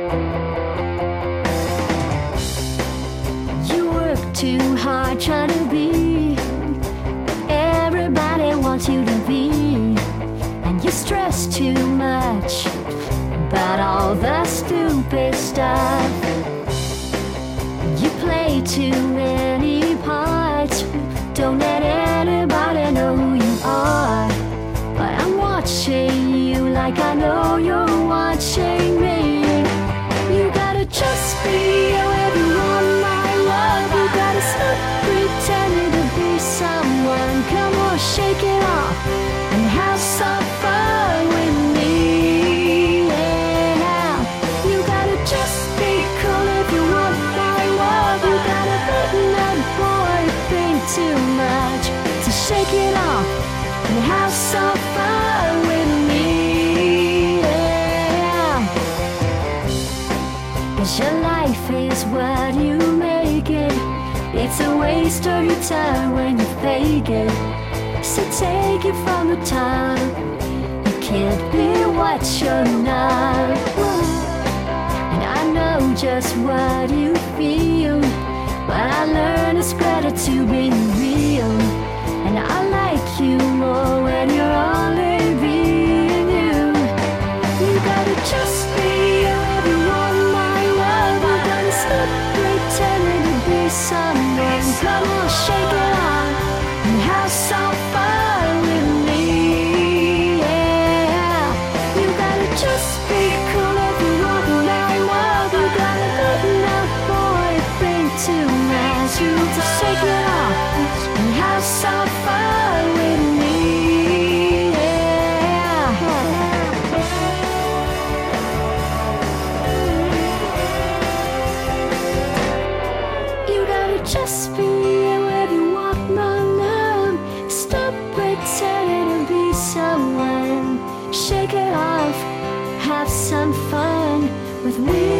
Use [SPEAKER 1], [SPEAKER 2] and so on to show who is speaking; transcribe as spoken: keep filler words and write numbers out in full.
[SPEAKER 1] You work too hard trying to be everybody wants you to be, and you stress too much about all the stupid stuff. You play too many parts, don't let anybody know who you are. But I'm watching you like I know you're watching me. You gotta just be whoever you want, my love. You gotta stop pretending to be someone. Come on, shake it off and have some fun with me. Yeah. You gotta just be cool if you want my love. You gotta button that boy think too much. So shake it off and have some fun with me. Yeah. 'Cause your life is what you make it. It's a waste of your time when you fake it. So take it from the top. You can't be what you're not. And I know just what you feel, but I learned it's better to be real. And I like you more when you're only being you. You gotta just be whoever you want, my love. You gotta stop pretending to be someone. Come on, shake it off and have some fun with me. Yeah. You gotta just be cool if you want my love. You gotta let that boy think too much. You just shake it off and have some fun with me. Yeah. You gotta just be wherever you want, my love. Stop pretending to be someone. Shake it off, have some fun with me.